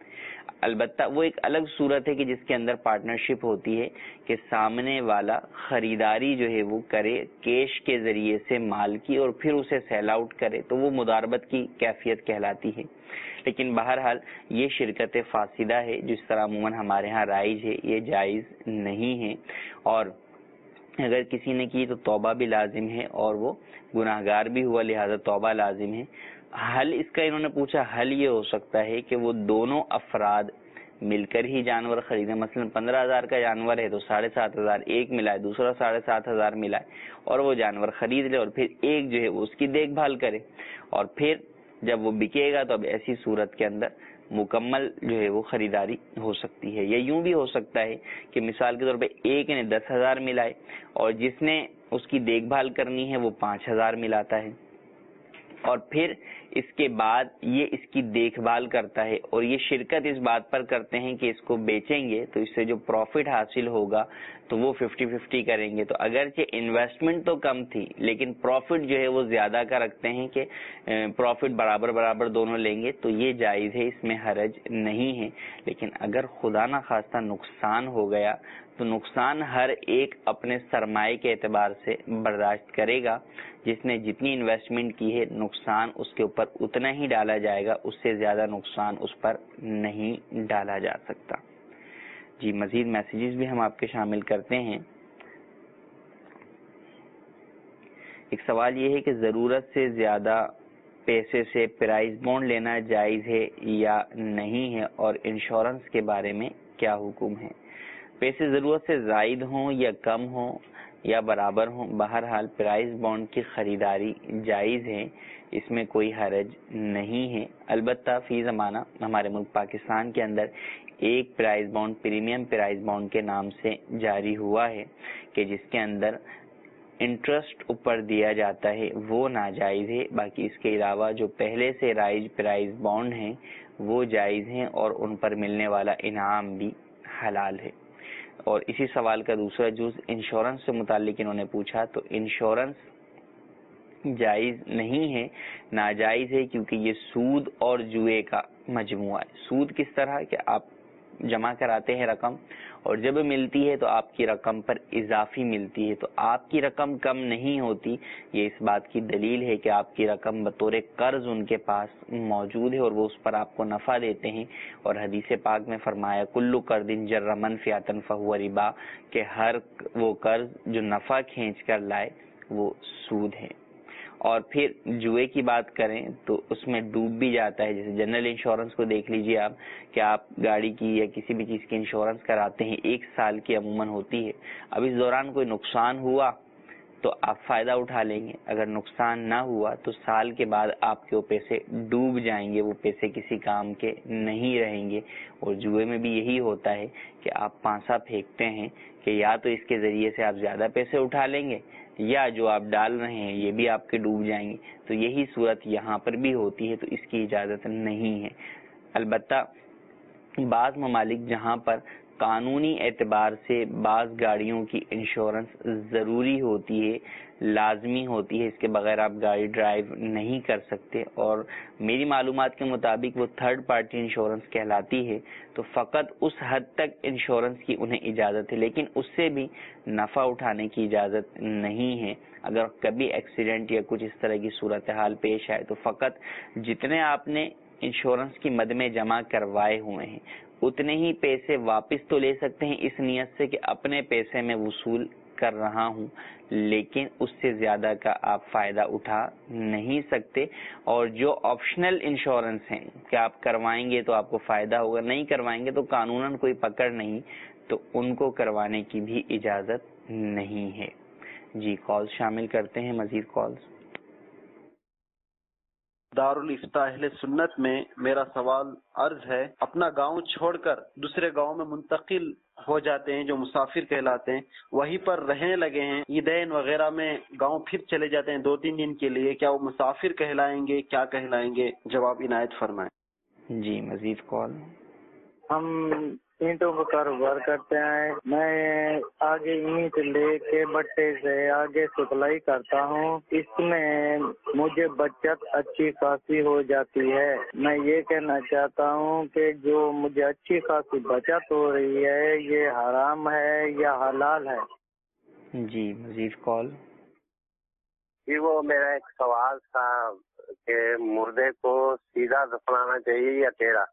البتہ وہ ایک الگ صورت ہے کہ جس کے اندر پارٹنرشپ ہوتی ہے کہ سامنے والا خریداری جو ہے وہ کرے کیش کے ذریعے سے مال کی اور پھر اسے سیل آؤٹ کرے، تو وہ مضاربت کی کیفیت کہلاتی ہے۔ لیکن بہرحال یہ شرکت فاسدہ ہے، جس طرح عموماً ہمارے ہاں رائج ہے، یہ جائز نہیں ہے، اور اگر کسی نے کی تو توبہ بھی لازم ہے اور وہ گناہگار بھی ہوا، لہذا توبہ لازم ہے۔ حل اس کا انہوں نے پوچھا، حل یہ ہو سکتا ہے کہ وہ دونوں افراد مل کر ہی جانور خریدیں۔ مثلا پندرہ ہزار کا جانور ہے تو ساڑھے سات ہزار ایک ملائے، دوسرا ساڑھے سات ہزار ملائے اور وہ جانور خرید لے، اور پھر ایک جو ہے وہ اس کی دیکھ بھال کرے، اور پھر جب وہ بکے گا تو اب ایسی صورت کے اندر مکمل جو ہے وہ خریداری ہو سکتی ہے۔ یا یوں بھی ہو سکتا ہے کہ مثال کے طور پہ ایک نے دس ہزار ملائے اور جس نے اس کی دیکھ بھال کرنی ہے وہ پانچ ہزار ملاتا ہے، اور پھر اس کے بعد یہ اس کی دیکھ بھال کرتا ہے، اور یہ شرکت اس بات پر کرتے ہیں کہ اس کو بیچیں گے تو اس سے جو پروفٹ حاصل ہوگا تو وہ ففٹی ففٹی کریں گے۔ تو اگرچہ انویسٹمنٹ تو کم تھی لیکن پروفٹ جو ہے وہ زیادہ کا رکھتے ہیں کہ پروفٹ برابر برابر دونوں لیں گے، تو یہ جائز ہے، اس میں حرج نہیں ہے۔ لیکن اگر خدا نہ خواستہ نقصان ہو گیا تو نقصان ہر ایک اپنے سرمائے کے اعتبار سے برداشت کرے گا۔ جس نے جتنی انویسٹمنٹ کی ہے نقصان اس کے اوپر اتنا ہی ڈالا جائے گا، اس سے زیادہ نقصان اس پر نہیں ڈالا جا سکتا۔ جی مزید میسیجز بھی ہم آپ کے شامل کرتے ہیں۔ ایک سوال یہ ہے کہ ضرورت سے زیادہ پیسے سے پرائز بانڈ لینا جائز ہے یا نہیں ہے، اور انشورنس کے بارے میں کیا حکم ہے؟ پیسے ضرورت سے زائد ہوں یا کم ہوں یا برابر ہوں، بہرحال پرائز بانڈ کی خریداری جائز ہے، اس میں کوئی حرج نہیں ہے۔ البتہ فی زمانہ ہمارے ملک پاکستان کے اندر ایک prize bond premium prize bond کے نام سے جاری ہوا ہے کہ جس کے اندر انٹرسٹ اوپر دیا جاتا ہے، وہ ناجائز ہے۔ باقی اس کے علاوہ جو پہلے سے رائج پرائز بانڈ ہیں وہ جائز ہیں اور ان پر ملنے والا انعام بھی حلال ہے۔ اور اسی سوال کا دوسرا جز انشورنس سے متعلق انہوں نے پوچھا، تو انشورنس جائز نہیں ہے، ناجائز ہے، کیونکہ یہ سود اور جوئے کا مجموعہ ہے۔ سود کس طرح کہ آپ جمع کراتے ہیں رقم، اور جب ملتی ہے تو آپ کی رقم پر اضافی ملتی ہے، تو آپ کی رقم کم نہیں ہوتی۔ یہ اس بات کی دلیل ہے کہ آپ کی رقم بطور قرض ان کے پاس موجود ہے اور وہ اس پر آپ کو نفع دیتے ہیں، اور حدیث پاک میں فرمایا کلو قرض جر منفعۃ فہو ربا، کہ ہر وہ قرض جو نفع کھینچ کر لائے وہ سود ہے۔ اور پھر جوئے کی بات کریں تو اس میں ڈوب بھی جاتا ہے، جیسے جنرل انشورنس کو دیکھ لیجئے آپ، کہ آپ گاڑی کی یا کسی بھی چیز کی انشورنس کراتے ہیں، ایک سال کی عموماً ہوتی ہے۔ اب اس دوران کوئی نقصان ہوا تو آپ فائدہ اٹھا لیں گے، اگر نقصان نہ ہوا تو سال کے بعد آپ کے وہ پیسے ڈوب جائیں گے، وہ پیسے کسی کام کے نہیں رہیں گے۔ اور جوئے میں بھی یہی ہوتا ہے کہ آپ پانسا پھینکتے ہیں کہ یا تو اس کے ذریعے سے آپ زیادہ پیسے اٹھا لیں گے، یا جو آپ ڈال رہے ہیں یہ بھی آپ کے ڈوب جائیں گے۔ تو یہی صورت یہاں پر بھی ہوتی ہے، تو اس کی اجازت نہیں ہے۔ البتہ بعض ممالک جہاں پر قانونی اعتبار سے بعض گاڑیوں کی انشورنس ضروری ہوتی ہے، لازمی ہوتی ہے، اس کے بغیر آپ گاڑی ڈرائیو نہیں کر سکتے، اور میری معلومات کے مطابق وہ تھرڈ پارٹی انشورنس کہلاتی ہے، تو فقط اس حد تک انشورنس کی انہیں اجازت ہے، لیکن اس سے بھی نفع اٹھانے کی اجازت نہیں ہے۔ اگر کبھی ایکسیڈنٹ یا کچھ اس طرح کی صورتحال پیش آئے تو فقط جتنے آپ نے انشورنس کی مد میں جمع کروائے ہوئے ہیں اتنے ہی پیسے واپس تو لے سکتے ہیں، اس نیت سے کہ اپنے پیسے میں وصول کر رہا ہوں، لیکن اس سے زیادہ کا آپ فائدہ اٹھا نہیں سکتے۔ اور جو آپشنل انشورنس ہیں کہ آپ کروائیں گے تو آپ کو فائدہ ہوگا، نہیں کروائیں گے تو قانوناً کوئی پکڑ نہیں، تو ان کو کروانے کی بھی اجازت نہیں ہے۔ جی کال شامل کرتے ہیں، مزید کالز۔ دارالافتاء اہل سنت میں میرا سوال عرض ہے، اپنا گاؤں چھوڑ کر دوسرے گاؤں میں منتقل ہو جاتے ہیں جو مسافر کہلاتے ہیں، وہیں پر رہنے لگے ہیں، عیدین وغیرہ میں گاؤں پھر چلے جاتے ہیں دو تین دن کے لیے، کیا وہ مسافر کہلائیں گے، کیا کہلائیں گے؟ جواب عنایت فرمائیں۔ جی مزید کال۔ ہم اینٹوں کا کاروبار کرتے ہیں، میں آگے اینٹ لے کے بٹے سے آگے سپلائی کرتا ہوں، اس میں مجھے بچت اچھی خاصی ہو جاتی ہے۔ میں یہ کہنا چاہتا ہوں کہ جو مجھے اچھی خاصی بچت ہو رہی ہے یہ حرام ہے یا حلال ہے؟ جی مزید کال۔ جی وہ میرا ایک سوال تھا کہ مردے کو سیدھا دفنانا چاہیے یا ٹیڑھا؟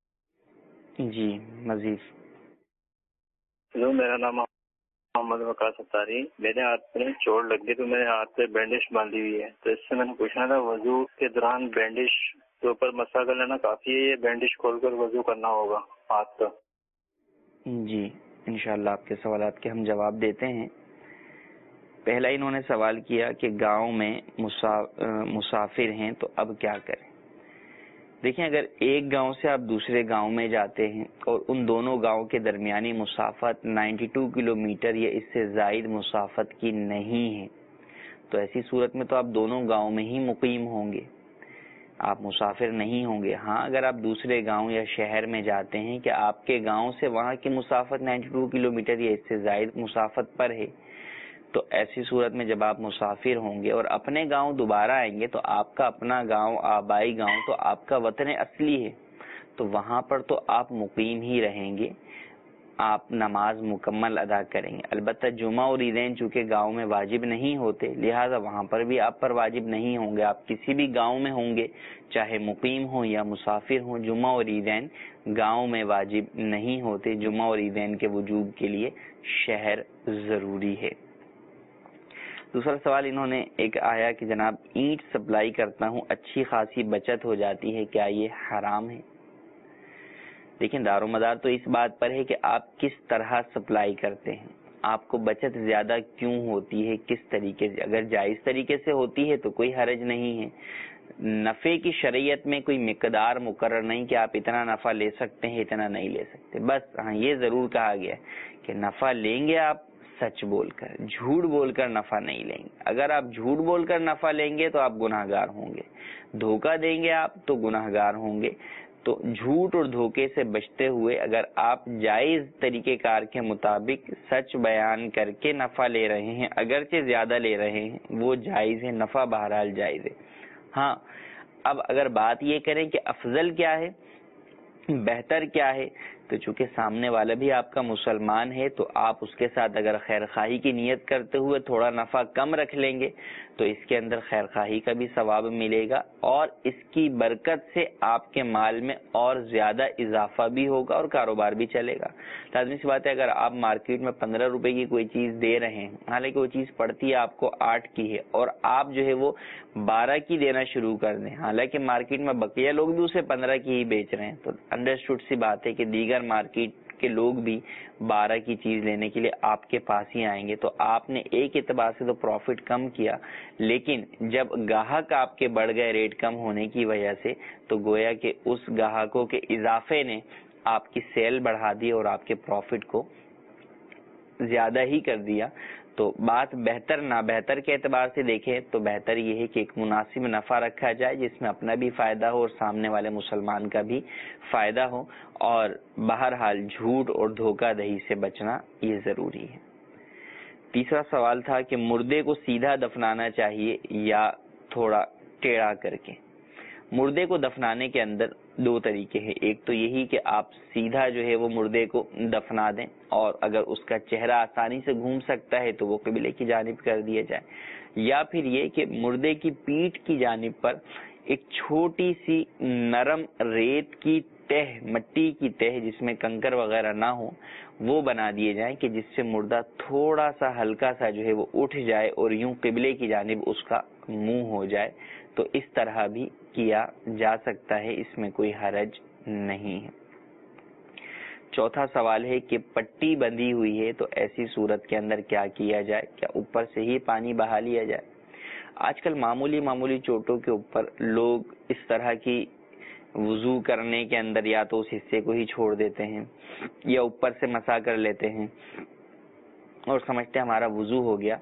جی مزید۔ ہلو، میرا نام محمد وقاص ستاری۔ میرے ہاتھ میں چوٹ لگ گئی تو میرے ہاتھ پہ بینڈیج باندھی ہوئی ہے، تو اس سے میں نے پوچھنا تھا وضو کے دوران بینڈیج کے اوپر مسا کر لینا کافی ہے یا بینڈیج کھول کر وضو کرنا ہوگا ہاتھ کا؟ جی انشاءاللہ آپ کے سوالات کے ہم جواب دیتے ہیں۔ پہلا انہوں نے سوال کیا کہ گاؤں میں مسافر ہیں تو اب کیا کریں؟ دیکھیں، اگر ایک گاؤں سے آپ دوسرے گاؤں میں جاتے ہیں اور ان دونوں گاؤں کے درمیانی مسافت نائنٹی ٹو کلومیٹر یا اس سے زائد مسافت کی نہیں ہے تو ایسی صورت میں تو آپ دونوں گاؤں میں ہی مقیم ہوں گے، آپ مسافر نہیں ہوں گے۔ ہاں اگر آپ دوسرے گاؤں یا شہر میں جاتے ہیں کہ آپ کے گاؤں سے وہاں کی مسافت نائنٹی ٹو کلومیٹر یا اس سے زائد مسافت پر ہے، تو ایسی صورت میں جب آپ مسافر ہوں گے اور اپنے گاؤں دوبارہ آئیں گے تو آپ کا اپنا گاؤں، آبائی گاؤں تو آپ کا وطن اصلی ہے، تو وہاں پر تو آپ مقیم ہی رہیں گے، آپ نماز مکمل ادا کریں گے۔ البتہ جمعہ اور عیدین چونکہ گاؤں میں واجب نہیں ہوتے لہٰذا وہاں پر بھی آپ پر واجب نہیں ہوں گے، آپ کسی بھی گاؤں میں ہوں گے چاہے مقیم ہوں یا مسافر ہوں، جمعہ اور عیدین گاؤں میں واجب نہیں ہوتے، جمعہ اور عیدین کے وجوب کے لیے شہر ضروری ہے۔ دوسرا سوال انہوں نے ایک آیا کہ جناب اینٹ سپلائی کرتا ہوں، اچھی خاصی بچت ہو جاتی ہے، کیا یہ حرام ہے؟ دیکھیں، دار و مدار تو اس بات پر ہے کہ آپ کس طرح سپلائی کرتے ہیں، آپ کو بچت زیادہ کیوں ہوتی ہے، کس طریقے سے۔ اگر جائز طریقے سے ہوتی ہے تو کوئی حرج نہیں ہے۔ نفع کی شریعت میں کوئی مقدار مقرر نہیں کہ آپ اتنا نفع لے سکتے ہیں، اتنا نہیں لے سکتے، بس ہاں یہ ضرور کہا گیا ہے کہ نفع لیں گے آپ سچ بول کر، جھوٹ بول کر نفع نہیں لیں گے۔ اگر آپ جھوٹ بول کر نفع لیں گے تو آپ گناہ گار ہوں گے، دھوکہ دیں گے آپ تو گناہ گار ہوں گے۔ تو جھوٹ اور دھوکے سے بچتے ہوئے اگر آپ جائز طریقہ کار کے مطابق سچ بیان کر کے نفع لے رہے ہیں، اگرچہ زیادہ لے رہے ہیں، وہ جائز ہے، نفع بہرحال جائز ہے۔ ہاں اب اگر بات یہ کریں کہ افضل کیا ہے، بہتر کیا ہے، تو چونکہ سامنے والا بھی آپ کا مسلمان ہے تو آپ اس کے ساتھ اگر خیر خواہی کی نیت کرتے ہوئے تھوڑا نفع کم رکھ لیں گے تو اس کے اندر خیر خواہی کا بھی ثواب ملے گا، اور اس کی برکت سے آپ کے مال میں اور زیادہ اضافہ بھی ہوگا اور کاروبار بھی چلے گا۔ لازمی سی بات ہے، اگر آپ مارکیٹ میں پندرہ روپے کی کوئی چیز دے رہے ہیں، حالانکہ وہ چیز پڑتی ہے آپ کو آٹھ کی ہے، اور آپ جو ہے وہ بارہ کی دینا شروع کر دیں، حالانکہ مارکیٹ میں بقیہ لوگ بھی اسے پندرہ کی ہی بیچ رہے ہیں، تو انڈرسٹوڈ سی بات ہے کہ دیگر مارکیٹ کے لوگ بھی بارہ کی چیز لینے کے لیے آپ کے پاس ہی آئیں گے، تو آپ نے ایک اعتبار سے تو پروفٹ کم کیا، لیکن جب گاہک آپ کے بڑھ گئے ریٹ کم ہونے کی وجہ سے، تو گویا کہ اس گاہکوں کے اضافے نے آپ کی سیل بڑھا دی اور آپ کے پروفٹ کو زیادہ ہی کر دیا۔ تو بات بہتر نہ بہتر کے اعتبار سے دیکھیں تو بہتر یہ ہے کہ ایک مناسب نفع رکھا جائے جس میں اپنا بھی فائدہ ہو اور سامنے والے مسلمان کا بھی فائدہ ہو، اور بہرحال جھوٹ اور دھوکہ دہی سے بچنا یہ ضروری ہے۔ تیسرا سوال تھا کہ مردے کو سیدھا دفنانا چاہیے یا تھوڑا ٹیڑھا کر کے۔ مردے کو دفنانے کے اندر دو طریقے ہیں، ایک تو یہی کہ آپ سیدھا جو ہے وہ مردے کو دفنا دیں، اور اگر اس کا چہرہ آسانی سے گھوم سکتا ہے تو وہ قبلے کی جانب کر دیا جائے، یا پھر یہ کہ مردے کی پیٹھ کی جانب پر ایک چھوٹی سی نرم ریت کی تہ، مٹی کی تہ جس میں کنکر وغیرہ نہ ہو، وہ بنا دیے جائیں کہ جس سے مردہ تھوڑا سا ہلکا سا جو ہے وہ اٹھ جائے اور یوں قبلے کی جانب اس کا منہ ہو جائے، تو اس طرح بھی کیا جا سکتا ہے، اس میں کوئی حرج نہیں ہے۔ چوتھا سوال ہے کہ پٹی بندھی ہوئی ہے تو ایسی صورت کے اندر کیا کیا جائے، کیا اوپر سے ہی پانی بہا لیا جائے؟ آج کل معمولی معمولی چوٹوں کے اوپر لوگ اس طرح کی وضو کرنے کے اندر یا تو اس حصے کو ہی چھوڑ دیتے ہیں یا اوپر سے مسا کر لیتے ہیں اور سمجھتے ہیں ہمارا وضو ہو گیا۔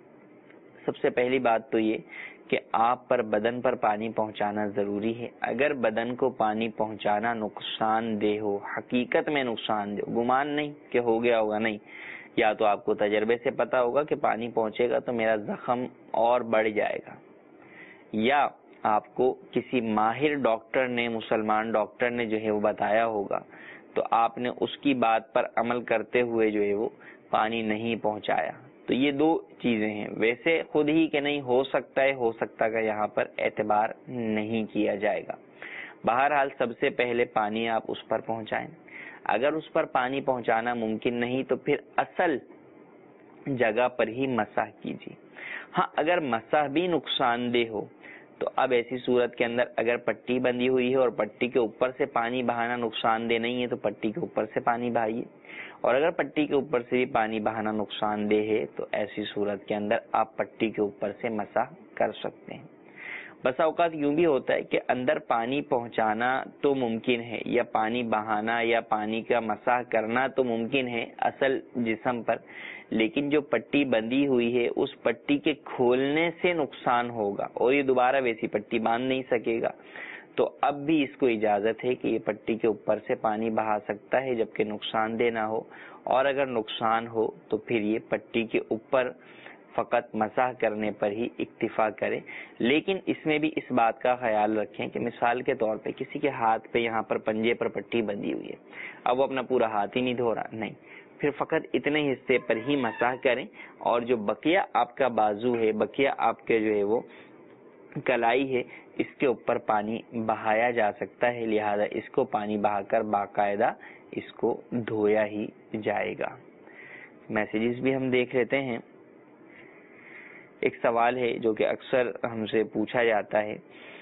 سب سے پہلی بات تو یہ کہ آپ پر بدن پر پانی پہنچانا ضروری ہے۔ اگر بدن کو پانی پہنچانا نقصان دہ ہو، حقیقت میں نقصان دہ ہو، گمان نہیں کہ ہو گیا ہوگا، نہیں، یا تو آپ کو تجربے سے پتا ہوگا کہ پانی پہنچے گا تو میرا زخم اور بڑھ جائے گا، یا آپ کو کسی ماہر ڈاکٹر نے، مسلمان ڈاکٹر نے جو ہے وہ بتایا ہوگا، تو آپ نے اس کی بات پر عمل کرتے ہوئے جو ہے وہ پانی نہیں پہنچایا۔ تو یہ دو چیزیں ہیں، ویسے خود ہی کہ نہیں ہو سکتا ہے، ہو سکتا کا یہاں پر اعتبار نہیں کیا جائے گا۔ بہرحال سب سے پہلے پانی آپ اس پر پہنچائیں، اگر اس پر پانی پہنچانا ممکن نہیں تو پھر اصل جگہ پر ہی مسح کیجیے۔ ہاں اگر مسح بھی نقصان دہ ہو تو اب ایسی صورت کے اندر اگر پٹی بندھی ہوئی ہے اور پٹی کے اوپر سے پانی بہانا نقصان دہ نہیں ہے تو پٹی کے اوپر سے پانی بہائیے، اور اگر پٹی کے اوپر سے بھی پانی بہانا نقصان دہ ہے تو ایسی صورت کے اندر آپ پٹی کے اوپر سے مسح کر سکتے ہیں۔ بسا اوقات یوں بھی ہوتا ہے کہ اندر پانی پہنچانا تو ممکن ہے، یا پانی بہانا یا پانی کا مسح کرنا تو ممکن ہے اصل جسم پر، لیکن جو پٹی بندھی ہوئی ہے اس پٹی کے کھولنے سے نقصان ہوگا اور یہ دوبارہ ویسی پٹی باندھ نہیں سکے گا، تو اب بھی اس کو اجازت ہے کہ یہ پٹی کے اوپر سے پانی بہا سکتا ہے جبکہ نقصان دہ نہ ہو، اور اگر نقصان ہو تو پھر یہ پٹی کے اوپر فقط مسح کرنے پر ہی اکتفا کرے۔ لیکن اس میں بھی اس بات کا خیال رکھیں کہ مثال کے طور پہ کسی کے ہاتھ پہ یہاں پر پنجے پر پٹی بندھی ہوئی ہے، اب وہ اپنا پورا ہاتھ ہی نہیں دھو رہا، نہیں، پھر فقط اتنے حصے پر ہی مسح کریں، اور جو بقیہ آپ کا بازو ہے، بقیہ آپ کے جو ہے وہ کلائی ہے، اس کے اوپر پانی بہایا جا سکتا ہے، لہذا اس کو پانی بہا کر باقاعدہ اس کو دھویا ہی جائے گا۔ میسیجز بھی ہم دیکھ لیتے ہیں۔ ایک سوال ہے جو کہ اکثر ہم سے پوچھا جاتا ہے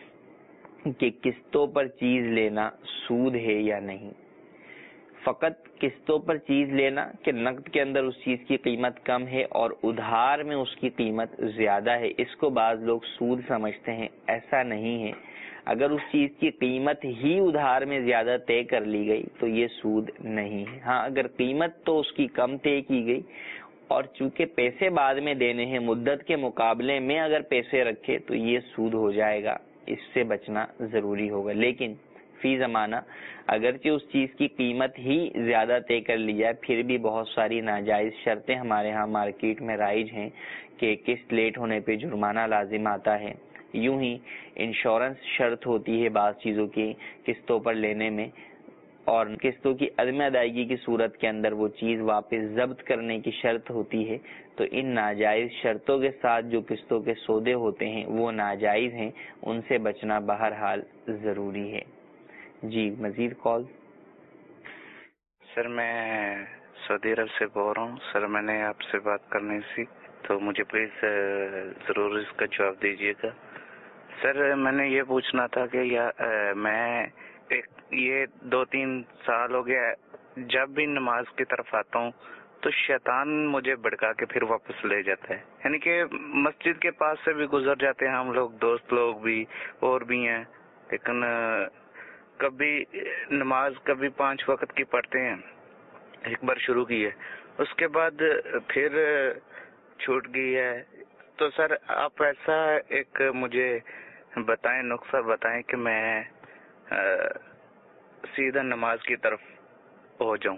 کہ قسطوں پر چیز لینا سود ہے یا نہیں۔ فقط قسطوں پر چیز لینا کہ نقد کے اندر اس چیز کی قیمت کم ہے اور ادھار میں اس کی قیمت زیادہ ہے، اس کو بعض لوگ سود سمجھتے ہیں، ایسا نہیں ہے۔ اگر اس چیز کی قیمت ہی ادھار میں زیادہ طے کر لی گئی تو یہ سود نہیں ہے۔ ہاں اگر قیمت تو اس کی کم طے کی گئی اور چونکہ پیسے بعد میں دینے ہیں، مدت کے مقابلے میں اگر پیسے رکھے تو یہ سود ہو جائے گا، اس سے بچنا ضروری ہوگا۔ لیکن فی زمانہ اگرچہ اس چیز کی قیمت ہی زیادہ طے کر لی جائے، پھر بھی بہت ساری ناجائز شرطیں ہمارے ہاں مارکیٹ میں رائج ہیں کہ قسط لیٹ ہونے پہ جرمانہ لازم آتا ہے، یوں ہی انشورنس شرط ہوتی ہے بعض چیزوں کی قسطوں پر لینے میں، اور قسطوں کی عدم ادائیگی کی صورت کے اندر وہ چیز واپس ضبط کرنے کی شرط ہوتی ہے، تو ان ناجائز شرطوں کے ساتھ جو قسطوں کے سودے ہوتے ہیں وہ ناجائز ہیں، ان سے بچنا بہرحال ضروری ہے۔ جی مزید کال۔ سر میں سعودی عرب سے بول رہا ہوں سر، میں نے آپ سے بات کرنی تھی تو مجھے پلیز ضرور اس کا جواب دیجیے گا۔ سر میں نے یہ پوچھنا تھا کہ یا میں ایک یہ دو تین سال ہو گیا جب بھی نماز کی طرف آتا ہوں تو شیطان مجھے بھڑکا کے پھر واپس لے جاتا ہے، یعنی کہ مسجد کے پاس سے بھی گزر جاتے ہیں ہم لوگ، دوست لوگ بھی اور بھی ہیں، لیکن کبھی نماز کبھی پانچ وقت کی پڑھتے ہیں، ایک بار شروع کی ہے اس کے بعد پھر چھوٹ گئی ہے، تو سر آپ ایسا ایک مجھے بتائیں، نقطہ بتائیں کہ میں سیدھا نماز کی طرف ہو جاؤں۔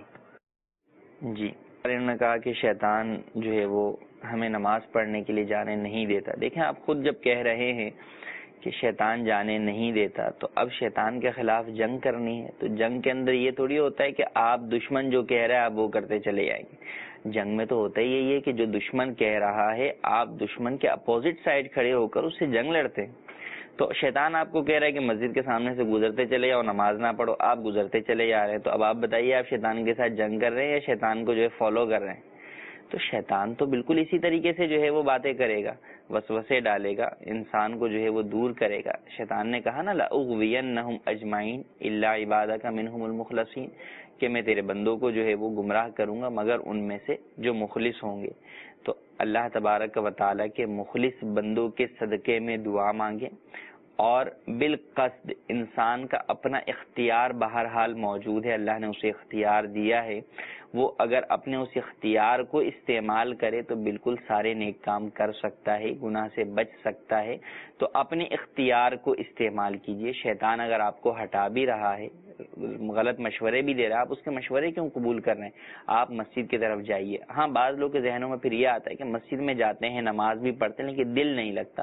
جی انہوں نے کہا کہ شیطان جو ہے وہ ہمیں نماز پڑھنے کے لیے جانے نہیں دیتا۔ دیکھیں آپ خود جب کہہ رہے ہیں کہ شیطان جانے نہیں دیتا تو اب شیطان کے خلاف جنگ کرنی ہے، تو جنگ کے اندر یہ تھوڑی ہوتا ہے کہ آپ دشمن جو کہہ رہا ہے آپ وہ کرتے چلے جائیں گے۔ جنگ میں تو ہوتا ہی یہی ہے کہ جو دشمن کہہ رہا ہے آپ دشمن کے اپوزٹ سائڈ کھڑے ہو کر اس سے جنگ لڑتے ہیں۔ تو شیطان آپ کو کہہ رہا ہے کہ مسجد کے سامنے سے گزرتے چلے جاؤ، نماز نہ پڑھو، آپ گزرتے چلے جا رہے ہیں، تو اب آپ بتائیے آپ شیطان کے ساتھ جنگ کر رہے ہیں یا شیطان کو جو ہے فالو کر رہے ہیں؟ تو شیطان تو بالکل اسی طریقے سے جو ہے وہ باتیں کرے گا، وسوسے ڈالے گا، انسان کو جو ہے وہ دور کرے گا۔ شیطان نے کہا نا لَأُغْوِيَنَّهُمْ أَجْمَعِينَ إِلَّا عِبَادَكَ مِنْهُمُ الْمُخْلَصِينَ، کہ میں تیرے بندوں کو جو ہے وہ گمراہ کروں گا مگر ان میں سے جو مخلص ہوں گے۔ تو اللہ تبارک و تعالیٰ کے مخلص بندوں کے صدقے میں دعا مانگے، اور بالقصد انسان کا اپنا اختیار بہرحال موجود ہے، اللہ نے اسے اختیار دیا ہے، وہ اگر اپنے اس اختیار کو استعمال کرے تو بالکل سارے نیک کام کر سکتا ہے، گناہ سے بچ سکتا ہے۔ تو اپنے اختیار کو استعمال کیجئے۔ شیطان اگر آپ کو ہٹا بھی رہا ہے، غلط مشورے بھی دے رہا ہے، آپ اس کے مشورے کیوں قبول کر رہے ہیں؟ آپ مسجد کی طرف جائیے۔ ہاں بعض لوگ کے ذہنوں میں پھر یہ آتا ہے کہ مسجد میں جاتے ہیں، نماز بھی پڑھتے ہیں لیکن دل نہیں لگتا،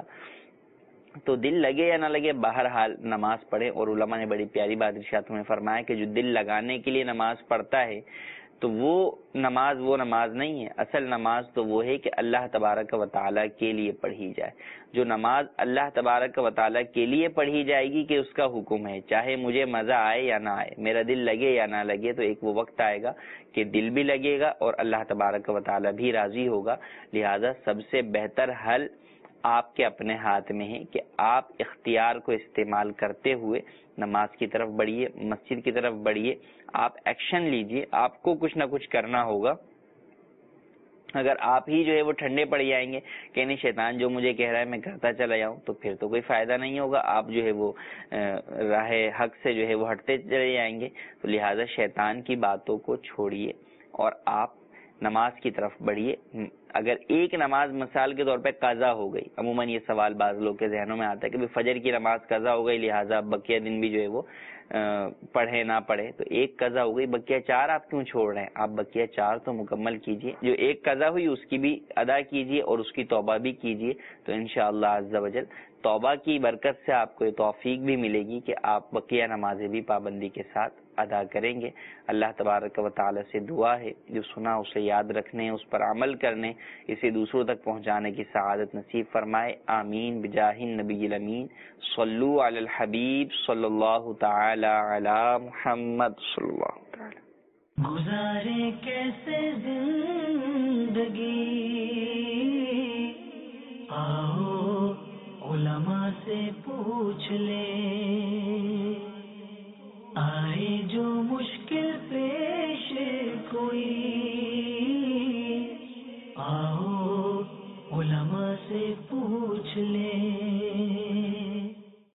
تو دل لگے یا نہ لگے بہرحال نماز پڑھیں۔ اور علماء نے بڑی پیاری بات ارشاد میں فرمایا کہ جو دل لگانے کے لیے نماز پڑھتا ہے تو وہ نماز وہ نماز نہیں ہے، اصل نماز تو وہ ہے کہ اللہ تبارک و تعالیٰ کے لیے پڑھی جائے۔ جو نماز اللہ تبارک و تعالیٰ کے لیے پڑھی جائے گی کہ اس کا حکم ہے، چاہے مجھے مزہ آئے یا نہ آئے، میرا دل لگے یا نہ لگے، تو ایک وہ وقت آئے گا کہ دل بھی لگے گا اور اللہ تبارک و تعالیٰ بھی راضی ہوگا۔ لہذا سب سے بہتر حل آپ کے اپنے ہاتھ میں ہے کہ آپ اختیار کو استعمال کرتے ہوئے نماز کی طرف بڑھیے، مسجد کی طرف بڑھیے، آپ ایکشن لیجئے، آپ کو کچھ نہ کچھ کرنا ہوگا۔ اگر آپ ہی جو ہے وہ ٹھنڈے پڑ جائیں گے کہ نہیں شیطان جو مجھے کہہ رہا ہے میں کرتا چلا جاؤں، تو پھر تو کوئی فائدہ نہیں ہوگا، آپ جو ہے وہ راہ حق سے جو ہے وہ ہٹتے چلے جائیں گے۔ تو لہٰذا شیطان کی باتوں کو چھوڑیے اور آپ نماز کی طرف بڑھیے۔ اگر ایک نماز مثال کے طور پہ قضا ہو گئی، عموماً یہ سوال بعض لوگ کے ذہنوں میں آتا ہے کہ فجر کی نماز قضا ہو گئی لہٰذا بقیہ دن بھی جو ہے وہ پڑھے نہ پڑھے، تو ایک قضا ہو گئی، بقیہ چار آپ کیوں چھوڑ رہے ہیں؟ آپ بقیہ چار تو مکمل کیجئے، جو ایک قضا ہوئی اس کی بھی ادا کیجئے اور اس کی توبہ بھی کیجئے، تو انشاءاللہ عز و جل توبہ کی برکت سے آپ کو یہ توفیق بھی ملے گی کہ آپ بقیہ نمازیں بھی پابندی کے ساتھ ادا کریں گے۔ اللہ تبارک و تعالی سے دعا ہے جو سنا اسے یاد رکھنے، اس پر عمل کرنے، اسے دوسروں تک پہنچانے کی سعادت نصیب فرمائے، آمین بجاہ النبی الامین۔ صلو علی الحبیب صلی اللہ تعالی علی محمد صلی اللہ تعالی۔ گزارے کیسے زندگی، آؤ علماء سے پوچھ لیں، آئے جو مشکل